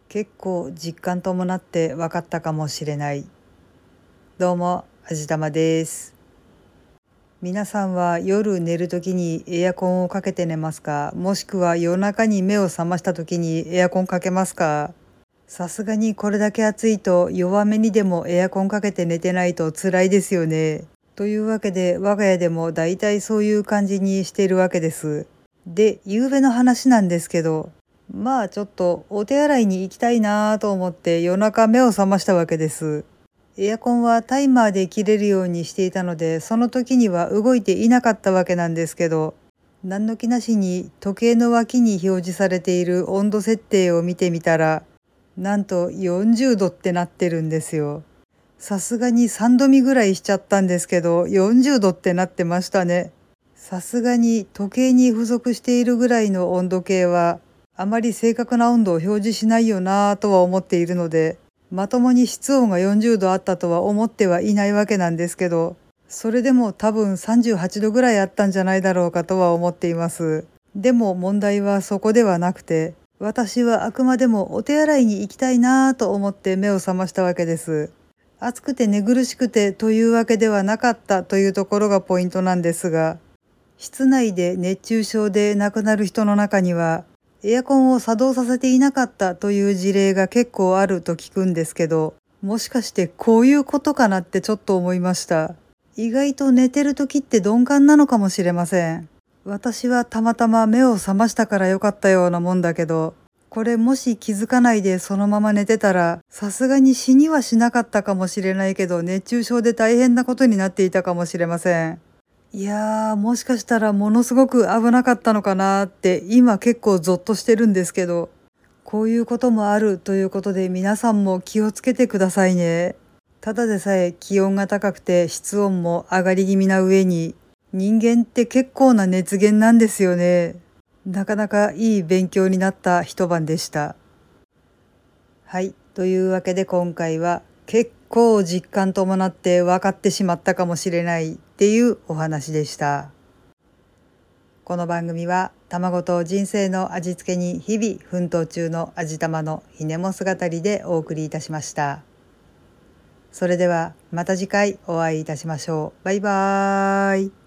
結構実感伴って分かったかもしれない。どうも、あじたまです。皆さんは夜寝るときにエアコンをかけて寝ますか？もしくは夜中に目を覚ましたときにエアコンかけますか？さすがにこれだけ暑いと弱めにでもエアコンかけて寝てないと辛いですよね。というわけで我が家でもだいたいそういう感じにしているわけです。で、夕べの話なんですけど、ちょっとお手洗いに行きたいなぁと思って夜中目を覚ましたわけです。エアコンはタイマーで切れるようにしていたので、その時には動いていなかったわけなんですけど、何の気なしに時計の脇に表示されている温度設定を見てみたら、なんと40度ってなってるんですよ。さすがに3度見ぐらいしちゃったんですけど、40度ってなってましたね。さすがに時計に付属しているぐらいの温度計は、あまり正確な温度を表示しないよなぁとは思っているので、まともに室温が40度あったとは思ってはいないわけなんですけど、それでも多分38度ぐらいあったんじゃないだろうかとは思っています。でも問題はそこではなくて、私はあくまでもお手洗いに行きたいなぁと思って目を覚ましたわけです。暑くて寝苦しくてというわけではなかったというところがポイントなんですが、室内で熱中症で亡くなる人の中には、エアコンを作動させていなかったという事例が結構あると聞くんですけど、もしかしてこういうことかなってちょっと思いました。意外と寝てる時って鈍感なのかもしれません。私はたまたま目を覚ましたからよかったようなもんだけど、これもし気づかないでそのまま寝てたら、さすがに死にはしなかったかもしれないけど、熱中症で大変なことになっていたかもしれません。いやー、もしかしたらものすごく危なかったのかなって今結構ゾッとしてるんですけど、こういうこともあるということで皆さんも気をつけてくださいね。ただでさえ気温が高くて室温も上がり気味な上に、人間って結構な熱源なんですよね。なかなかいい勉強になった一晩でした。はい。というわけで今回は結構実感伴って分かってしまったかもしれないっていうお話でした。この番組は卵と人生の味付けに日々奮闘中の味玉のひねも姿りでお送りいたしました。それではまた次回お会いいたしましょう。バイバーイ。